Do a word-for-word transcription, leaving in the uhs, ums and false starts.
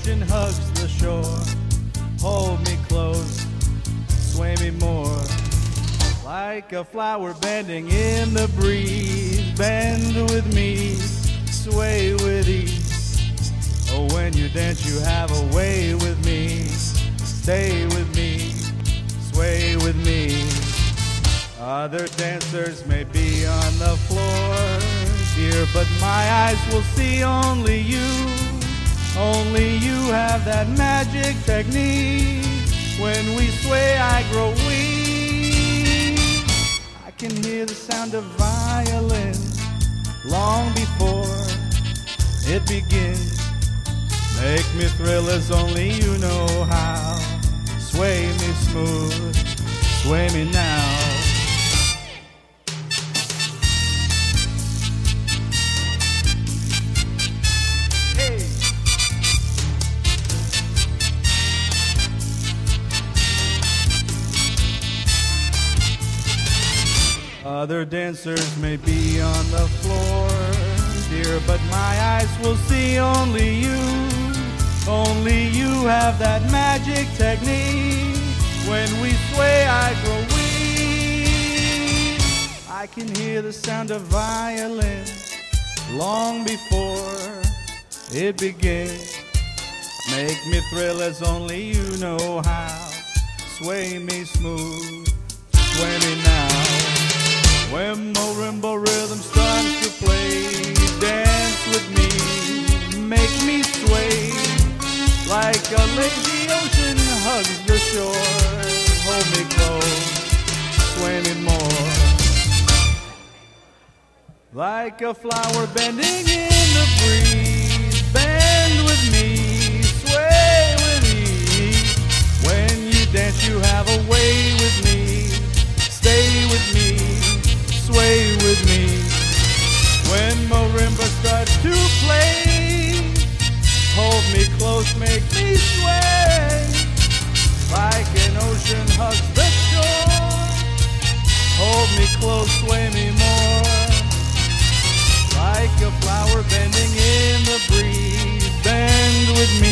ocean hugs the shore. Hold me close, sway me more. Like a flower bending in the breeze. Bend with me, sway with ease. Oh, when you dance you have a way with me. Stay with me, sway with me. Other dancers may be on the floor, dear, but my eyes will see only you. Only you have that magic technique. When we sway I grow weak. I can hear the sound of violin long before it begins. Make me thrill as only you know how. Sway me smooth, sway me now. Other dancers may be on the floor, dear, but my eyes will see only you. Only you have that magic technique. When we sway I grow weak. I can hear the sound of violin long before it begins. Make me thrill as only you know how. Sway me smooth, sway me now. When marimba rhythm starts to play, dance with me, make me sway. Like a lazy ocean hugs the shore. Hold me close, sway me more. Like a flower bending in the breeze. Bend with me, sway with me. When you dance you have a way with me. Stay with me, sway with me. When marimba starts to play, hold me close, make me sway. Like an ocean hugs the shore. Hold me close, sway me more. Like a flower bending in the breeze. Bend with me.